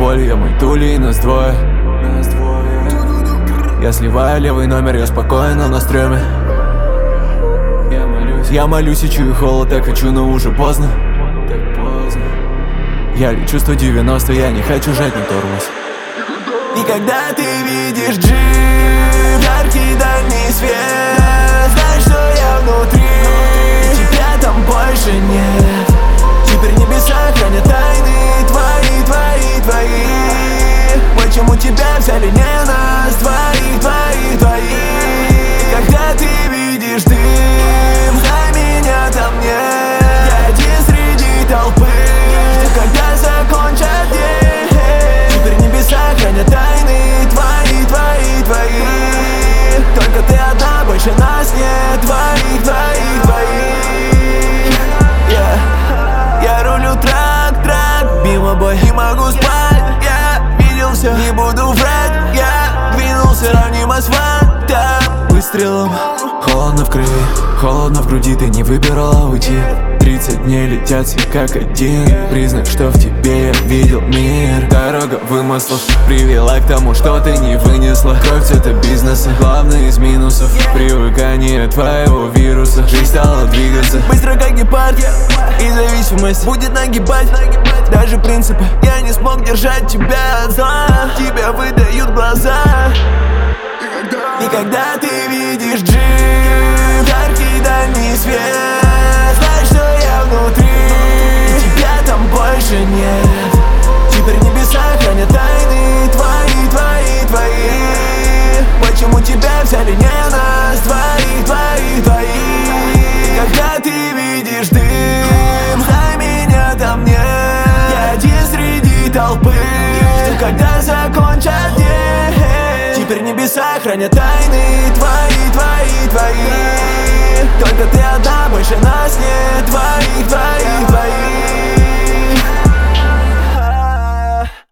боль, я мой тули и нас двое. Я сливаю левый номер, я спокойно на стреме. Я молюсь и чую холод, так хочу, но уже поздно. Я лечу 190, я не хочу жать на тормоз. И когда ты видишь джип, яркий дальний свет, знай, что я внутри, тебя там больше нет. Теперь небеса хранят тайны твои. Почему тебя взяли не нас, твоих? И когда ты видишь дым, знай, меня там нет. Я один среди толпы, когда закончат день. Теперь небеса хранят тайны твои. Только ты одна, больше нас нет, твоих. Я рулю трак, мимо бой, не могу спать. Я видел все, не буду врать. Я двинулся, сравним асфальтом выстрелом. Холодно в крови, холодно в груди, ты не выбирала уйти. 30 дней летят все как один. Признак, что в тебе я видел мир. Дорога вымыслов привела к тому, что ты не вынесла. Кровь цвета бизнеса, главное из минусов привыкание твоего вируса. Жизнь стала двигаться быстро как гепард, и зависимость будет нагибать даже принципы. Я не смог держать тебя от зла, тебя выдают глаза. И когда ты видишь джип, яркий дальний свет, знай, что я внутри, тебя там больше нет. Теперь небеса хранят тайны твои. Почему тебя взяли не нас, твоих? И когда ты видишь дым, знай, меня там нет. Я один среди толпы, когда закончат день. Теперь небеса хранят тайны твои. Только ты одна, больше нас нет, твоих.